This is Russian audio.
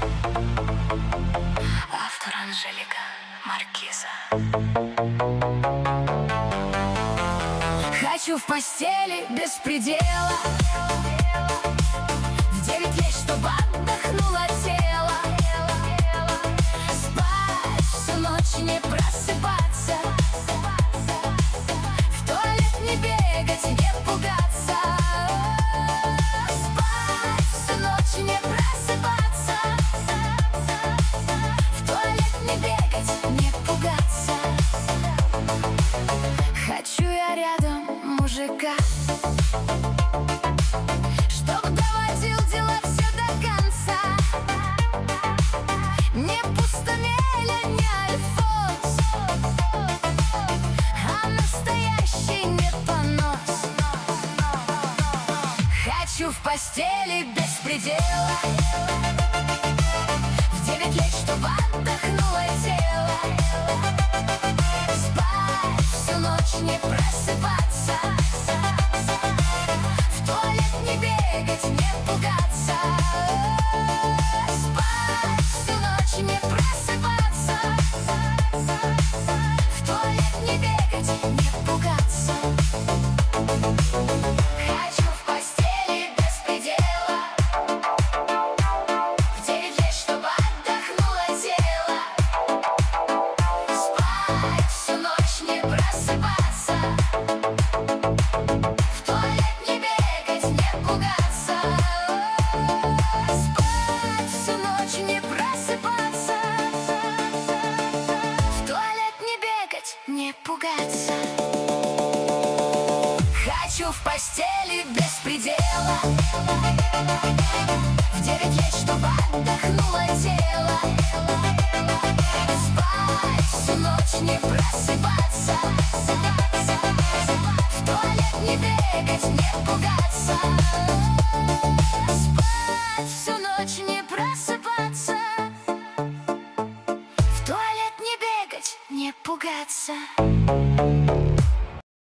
Автор Анжелика Маркиза. Хочу в постели без предела, в 9 лет, чтобы отдохнуло тело. Спать всю ночь, не просыпаться, в туалет не бегать, не пугаться. Спать всю ночь, не просыпаться, в туалет не бегать, не пугаться. Хочу я рядом мужика, чтоб доводил дела все до конца. Не пустомеля, не альфонс, а настоящий не понос. Хочу в постели без предела, в 9 лет, чтобы отдохнуло тело. Спать всю ночь, не просыпаться, в туалет не бегать, не пугаться. Спать всю ночь, не просыпаться, в туалет не бегать, не пугаться. Хочу в постели без предела, в 9 лет, чтобы отдохнуло тело. Спать всю ночь, не просыпаться, в туалет не бегать, не пугаться. Спать всю ночь, не просыпаться, в туалет не бегать, не пугаться. Хочу в постели без предела, в 9 лет, чтобы отдохнуло тело. Спать всю ночь, не просыпаться, в туалет не бегать, не пугаться. Спать всю ночь, не просыпаться, в туалет не бегать, не пугаться.